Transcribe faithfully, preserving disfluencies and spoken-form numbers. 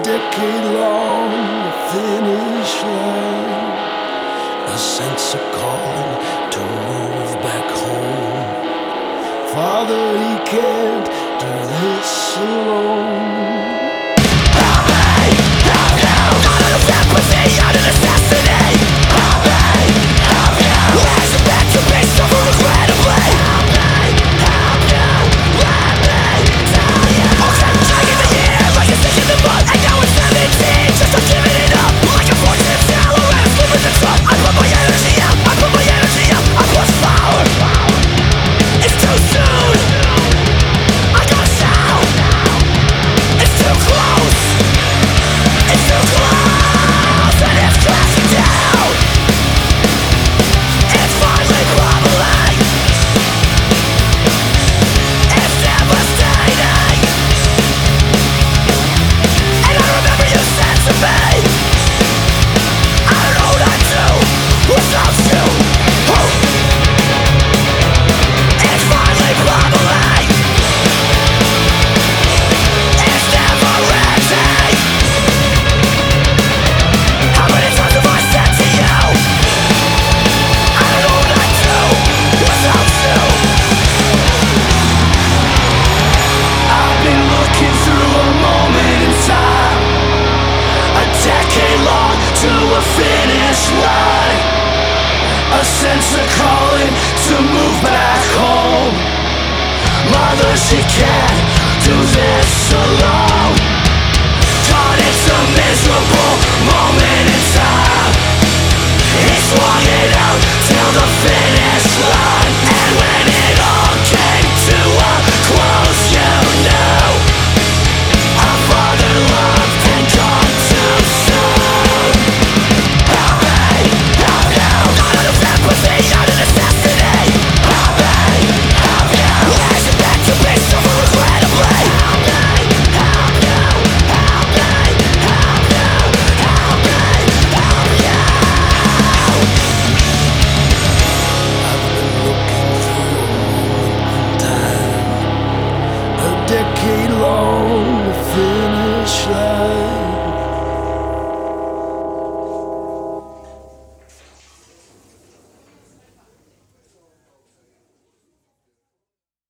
decade-long finish line, a sense of calling to move back home. Father, he can't do this alone. Help me, help you, out of sympathy, out of necessity. Help me, help you, where's it meant to be so regrettably? Help me, help you, let me tell you. Okay, dragging the year like a stick in the mud, and now it's seventeen, just not giving it up. Like a fortune seller, and I'm slipping the truck. I put my energy out, I put my energy out, I push forward. It's too soon, I gotta shout. It's too close, it's too close, and it's crashing down. It's finally crumbling. It's devastating. And I remember you said to me, I don't know what I'd do without you. Oh. It's finally crumbling. It's never ending. How many times have I said to you, I don't know what I'd do without you. I've been looking through a moment in time, a decade long to a finish line, a sense of calling to move back home. Mother, she can't do this alone. God, it's a miserable moment in time. He swung it out till the finish line.